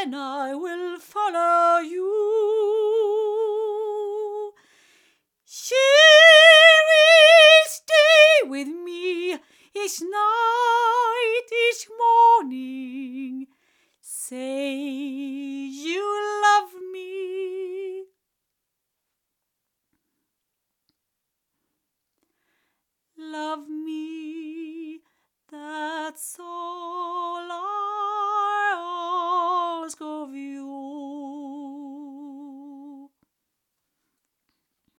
then I will follow you. She will stay with me each night, each morning. Say you love me. Love me, that's all.